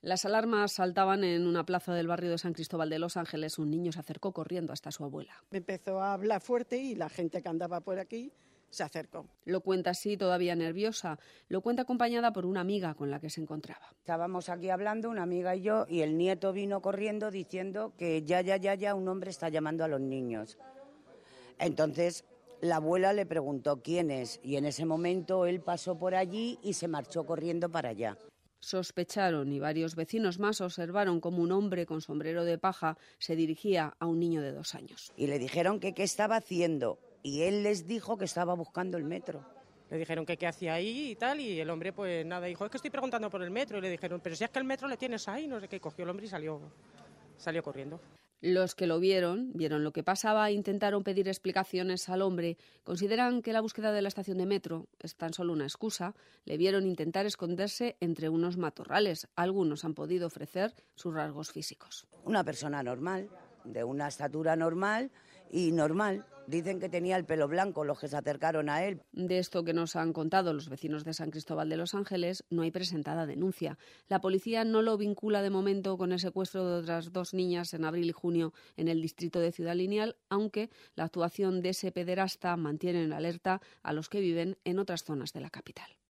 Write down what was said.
Las alarmas saltaban en una plaza del barrio de San Cristóbal de Los Ángeles. Un niño se acercó corriendo hasta su abuela. Me empezó a hablar fuerte y la gente que andaba por aquí se acercó. Lo cuenta así, todavía nerviosa. Lo cuenta acompañada por una amiga con la que se encontraba. Estábamos aquí hablando, una amiga y yo, y el nieto vino corriendo diciendo que ya, un hombre está llamando a los niños. Entonces la abuela le preguntó quién es, y en ese momento él pasó por allí y se marchó corriendo para allá. Sospecharon y varios vecinos más observaron cómo un hombre con sombrero de paja se dirigía a un niño de 2 años. Y le dijeron que qué estaba haciendo, y él les dijo que estaba buscando el metro. Le dijeron que qué hacía ahí y tal, y el hombre pues nada, dijo, es que estoy preguntando por el metro, y le dijeron, pero si es que el metro le tienes ahí, no sé qué, cogió el hombre y salió corriendo. Los que lo vieron lo que pasaba e intentaron pedir explicaciones al hombre. Consideran que la búsqueda de la estación de metro es tan solo una excusa. Le vieron intentar esconderse entre unos matorrales. Algunos han podido ofrecer sus rasgos físicos. Una persona normal, de una estatura normal y normal. Dicen que tenía el pelo blanco los que se acercaron a él. De esto que nos han contado los vecinos de San Cristóbal de Los Ángeles, no hay presentada denuncia. La policía no lo vincula de momento con el secuestro de otras 2 niñas en abril y junio en el distrito de Ciudad Lineal, aunque la actuación de ese pederasta mantiene en alerta a los que viven en otras zonas de la capital.